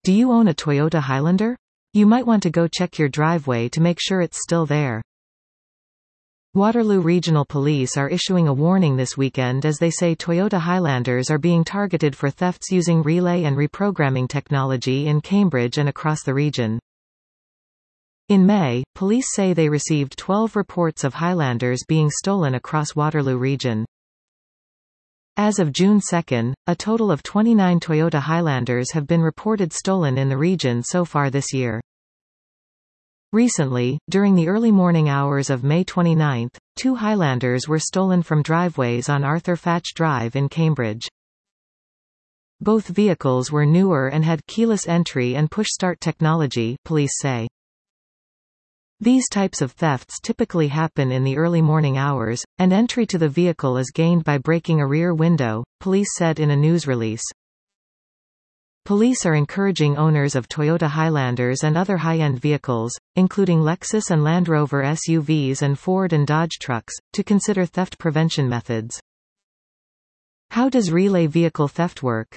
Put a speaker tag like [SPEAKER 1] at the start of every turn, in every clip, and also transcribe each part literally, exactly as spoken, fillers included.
[SPEAKER 1] Do you own a Toyota Highlander? You might want to go check your driveway to make sure it's still there. Waterloo Regional Police are issuing a warning this weekend as they say Toyota Highlanders are being targeted for thefts using relay and reprogramming technology in Cambridge and across the region. In May, police say they received twelve reports of Highlanders being stolen across Waterloo region. As of June second, a total of twenty-nine Toyota Highlanders have been reported stolen in the region so far this year. Recently, during the early morning hours of May twenty-ninth, two Highlanders were stolen from driveways on Arthur Fatch Drive in Cambridge. Both vehicles were newer and had keyless entry and push-start technology, police say. These types of thefts typically happen in the early morning hours, and entry to the vehicle is gained by breaking a rear window, police said in a news release. Police are encouraging owners of Toyota Highlanders and other high-end vehicles, including Lexus and Land Rover S U Vs and Ford and Dodge trucks, to consider theft prevention methods. How does relay vehicle theft work?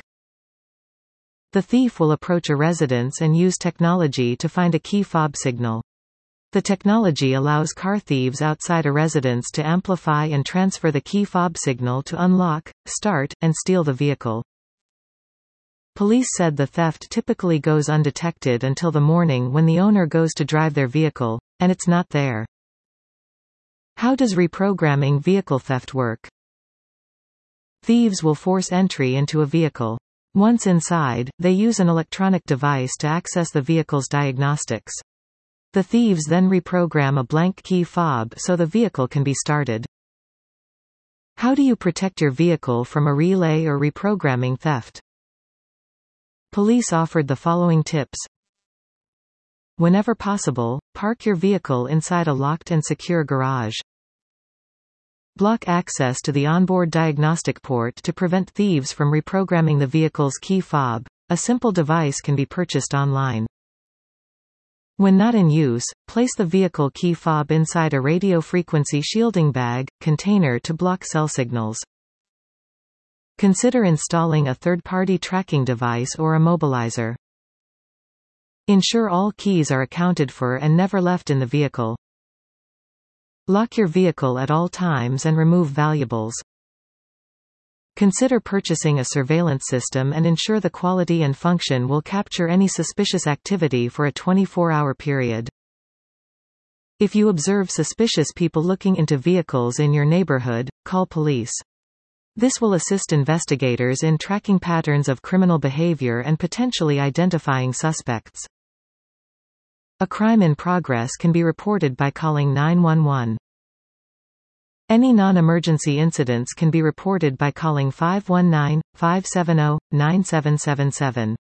[SPEAKER 1] The thief will approach a residence and use technology to find a key fob signal. The technology allows car thieves outside a residence to amplify and transfer the key fob signal to unlock, start, and steal the vehicle. Police said the theft typically goes undetected until the morning when the owner goes to drive their vehicle, and it's not there. How does reprogramming vehicle theft work? Thieves will force entry into a vehicle. Once inside, they use an electronic device to access the vehicle's diagnostics. The thieves then reprogram a blank key fob so the vehicle can be started. How do you protect your vehicle from a relay or reprogramming theft? Police offered the following tips. Whenever possible, park your vehicle inside a locked and secure garage. Block access to the onboard diagnostic port to prevent thieves from reprogramming the vehicle's key fob. A simple device can be purchased online. When not in use, place the vehicle key fob inside a radio frequency shielding bag, container to block cell signals. Consider installing a third-party tracking device or immobilizer. Ensure all keys are accounted for and never left in the vehicle. Lock your vehicle at all times and remove valuables. Consider purchasing a surveillance system and ensure the quality and function will capture any suspicious activity for a twenty-four hour period. If you observe suspicious people looking into vehicles in your neighborhood, call police. This will assist investigators in tracking patterns of criminal behavior and potentially identifying suspects. A crime in progress can be reported by calling nine one one. Any non-emergency incidents can be reported by calling five one nine, five seven zero, nine seven seven seven.